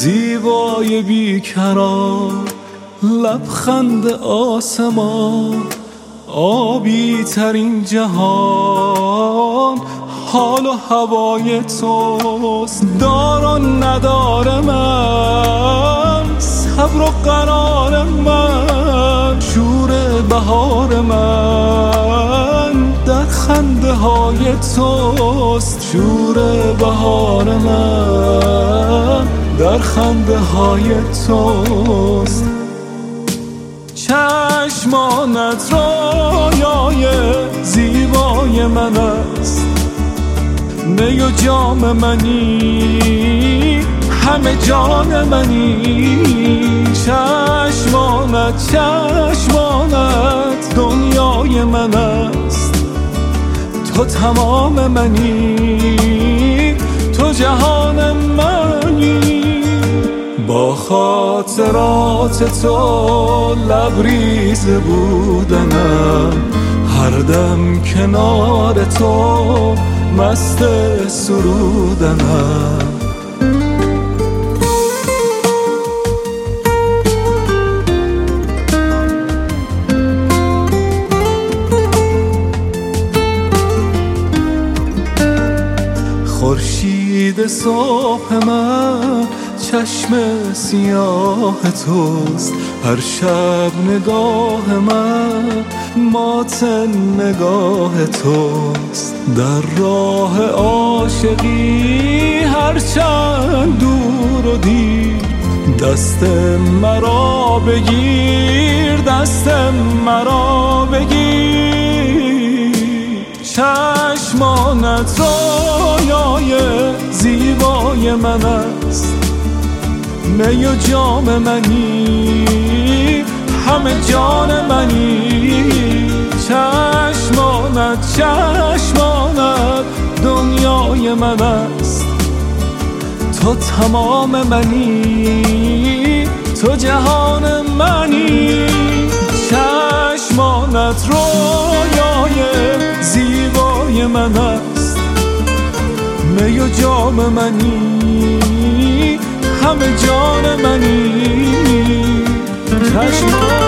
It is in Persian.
زیبای بیکران، لبخند آسمان، آبی ترین جهان، حال و هوای توست. دار و ندار من، صبر و قرار من، شور بهار من در خنده های توست. شور بهار من در خنده های توست. چشمانت رویای زیبای من است، می و جام منی، همه جان منی. چشمانت دنیای من است، تو تمام منی، تو جهان منی. با خاطرات تو لبریز بودنم، هر دم کنار تو مست سرودنم. خورشید صبح من چشم سیاه توست، هر شب نگاه من مات نگاه توست. در راه عاشقی هر چند دور و دیر، دست مرا بگیر، دست مرا بگیر. چشمانت رویای زیبای من است، می و جام منی، همه جان منی. چشمانت دنیای من است، تو تمام منی، تو جهان منی. چشمانت رویای زیبای من است، می و جام منی، همه جان منی. چشمانت